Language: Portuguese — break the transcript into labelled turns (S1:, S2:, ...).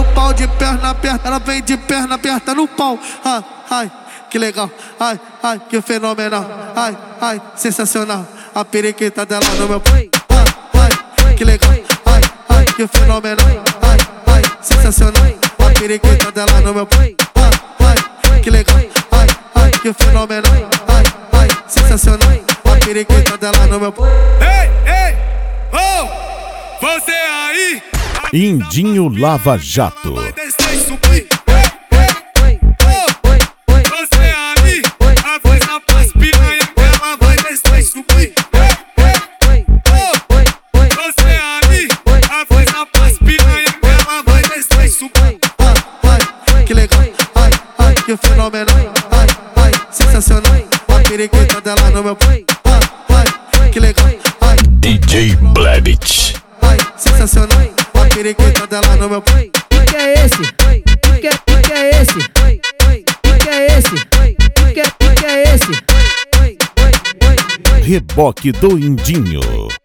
S1: pau de perna aberta, ela vem de perna aberta no pau. Ai, ai, que legal, ai, ai, que fenomenal, ai, ai, sensacional. A periquita dela no meu pau. Ai, ai, que legal, ai, ai, que fenomenal, ai, ai, sensacional. A periquita dela no meu pau. Ai, ai, que legal, ai, ai, que fenomenal, ai, ai, sensacional. A periquita dela no meu pau.
S2: Ei, ei, oh, você aí.
S3: Indinho Lava Jato.
S2: Vai descer e subir. Você aí, avisa pras piranha que ela vai descer e subir. Você aí, avisa pras piranha que ela vai descer e subir.
S1: Ai, ai, que legal, ai, ai, que fenomenal, ai, ai, sensacional. A periquita dela no meu pau. Ai, ai, que legal, ai,
S3: DJ Blebit.
S1: ai, sensacional. A periquita dela no meu pau.
S4: Que é esse? Que é esse? Que é esse? Que é esse?
S3: Reboque do Indinho.